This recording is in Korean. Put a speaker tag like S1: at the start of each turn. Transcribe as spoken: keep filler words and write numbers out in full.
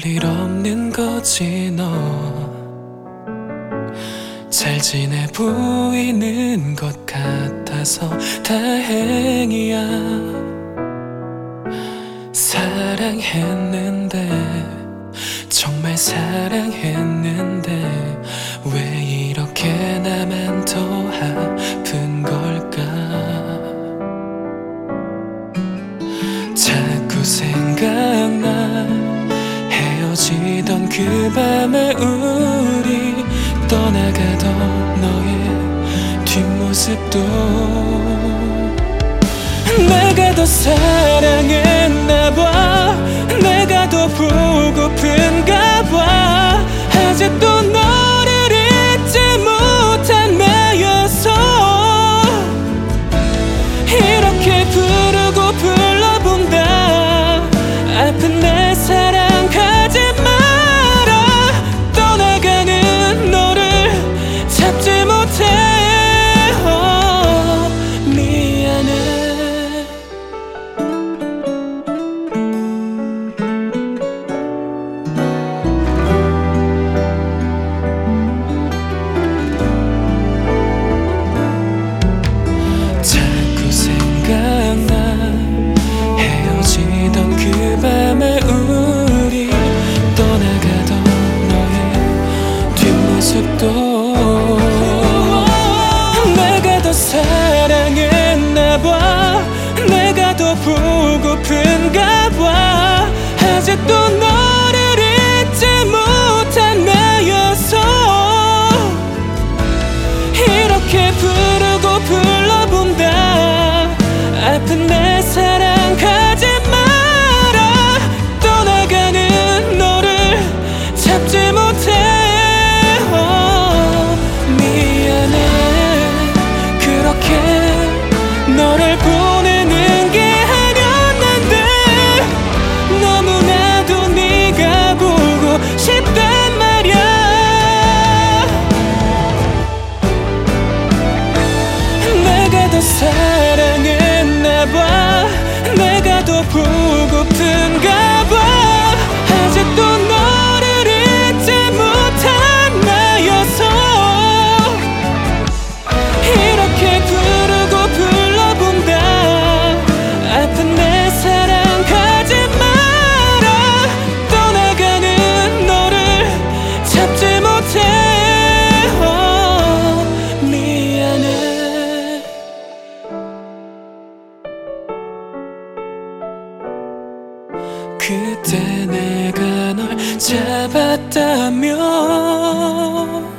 S1: 일 없는 거지 너. 잘 지내 보이는 것 같아서 다행이야. 사랑했는데 정말 사랑했는데 왜 이렇게 나만 더 아픈 걸까. 자꾸 생각나 헤어지던 그 밤에 우리 떠나가던 너의 뒷모습도. 내가 더 사랑했나봐. 내가 더 보고픈가봐. 아직도 너를 잊지 못한 나였어. 이렇게 부르고 불러본다. 아픈 내 사랑 가지 마라. 떠나가는 너를 잡지 못해. 어, 미안해. 자꾸 생각나 헤어지던 그 밤에 우리 떠나가던 너의 뒷모습도. 내가 더 사랑했나봐. 내가 더 보고픈가봐. 아직도 너를 잊지 못한 나였어. 이렇게 부르고 불러본다. 아픈 내 사랑 가지 마라. 떠나가는 너를 잡지 못해. 어, 미안해. 그렇게 너를 보내는 게 아니었는데 너무나도 네가 보고 싶단 말야. 내가 더 사랑했나봐. 내가 더 보고픈가봐. 아직도 너를 잊지 못한 나였어. 이렇게 부르고 불러본다. 아픈 내 사랑 가지 마라. 떠나가는 너를 잡지 못해. 어, 미안해. 그때 내가 널 잡았다면